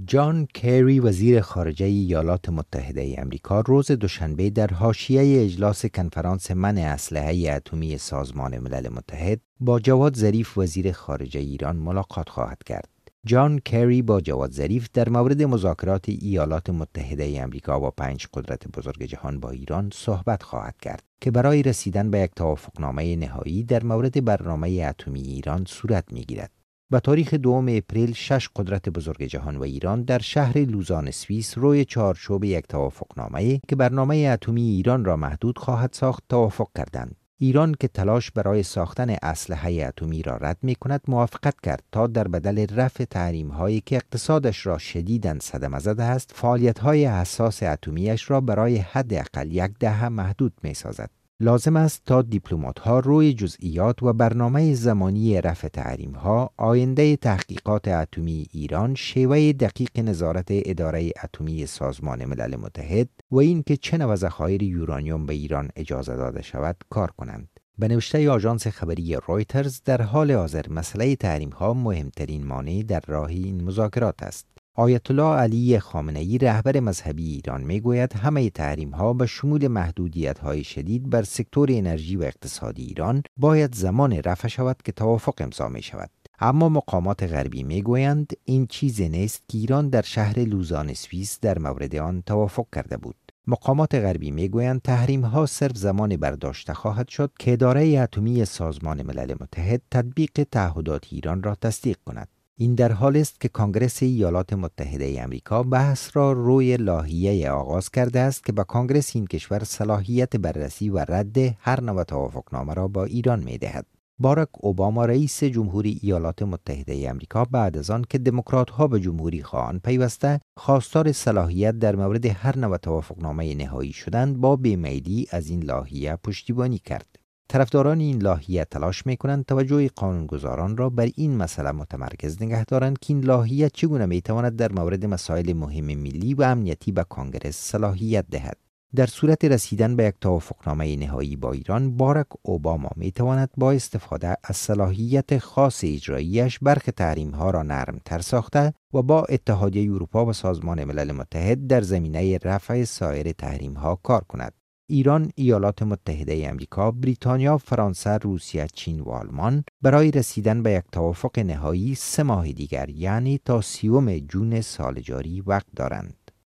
جان کری وزیر خارجه ایالات متحده آمریکا روز دوشنبه در حاشیه اجلاس کنفرانس منع اسلحه اتمی سازمان ملل متحد با جواد ظریف وزیر خارجه ایران ملاقات خواهد کرد. جان کری با جواد ظریف در مورد مذاکرات ایالات متحده آمریکا با 5 قدرت بزرگ جهان با ایران صحبت خواهد کرد که برای رسیدن به یک توافقنامه نهایی در مورد برنامه اتمی ایران صورت می‌گیرد. به تاریخ 2 اپریل 6 قدرت بزرگ جهان و ایران در شهر لوزان سوئیس روی چارچوب یک توافقنامه که برنامه اتمی ایران را محدود خواهد ساخت توافق کردند. ایران که تلاش برای ساختن اسلحه اتمی را رد می‌کند موافقت کرد تا در بدل رفع تحریم‌هایی که اقتصادش را شدیداً صدمه زده است، فعالیت‌های حساس اتمی‌اش را برای حداقل 1 دهه محدود می‌سازد. لازم است تا دیپلمات‌ها روی جزئیات و برنامه زمانی رفع تحریم‌ها، آینده تحقیقات اتمی ایران، شیوه دقیق نظارت اداره اتمی سازمان ملل متحد و اینکه چه نوع ذخایر یورانیوم به ایران اجازه داده شود کار کنند. به نوشته آژانس خبری رویترز، در حال حاضر مسئله تحریم‌ها مهمترین مانع در راه این مذاکرات است. آیت الله علی خامنه‌ای رهبر مذهبی ایران میگوید همه تحریم‌ها به شمول محدودیت‌های شدید بر سکتور انرژی و اقتصادی ایران باید زمان رفع شود که توافق امضا می شود. اما مقامات غربی میگویند این چیزی نیست که ایران در شهر لوزان سوئیس در مورد آن توافق کرده بود. مقامات غربی میگویند تحریم‌ها صرف زمان برداشته خواهد شد که اداره اتمی سازمان ملل متحد تطبیق تعهدات ایران را تصدیق کند. این در حالی است که کنگره ایالات متحده آمریکا بحث را روی لایحه‌ای آغاز کرده است که به کنگره این کشور صلاحیت بررسی و رد هر نوع توافقنامه را با ایران می‌دهد. باراک اوباما رئیس جمهوری ایالات متحده آمریکا بعد از آن که دموکرات‌ها به جمهوری خواهان پیوسته خواستار صلاحیت در مورد هر نوع توافقنامه نهایی شدند، با بیمیلی از این لایحه پشتیبانی کرد. طرفداران این لایحه تلاش می‌کنند توجه قانونگذاران را بر این مسئله متمرکز نگه دارند که این لایحه چگونه می‌تواند در مورد مسائل مهم ملی و امنیتی به کنگره صلاحیت دهد. در صورت رسیدن به یک توافقنامه نهایی با ایران، باراک اوباما می‌تواند با استفاده از صلاحیت خاص اجرایی‌اش برخی تحریم‌ها را نرم‌تر ساخته و با اتحادیه اروپا و سازمان ملل متحد در زمینه رفع سایر تحریم‌ها کار کند. ایران، ایالات متحده آمریکا، بریتانیا، فرانسه، روسیه، چین و آلمان برای رسیدن به یک توافق نهایی 3 ماه دیگر یعنی تا 30 جون سال جاری وقت دارند.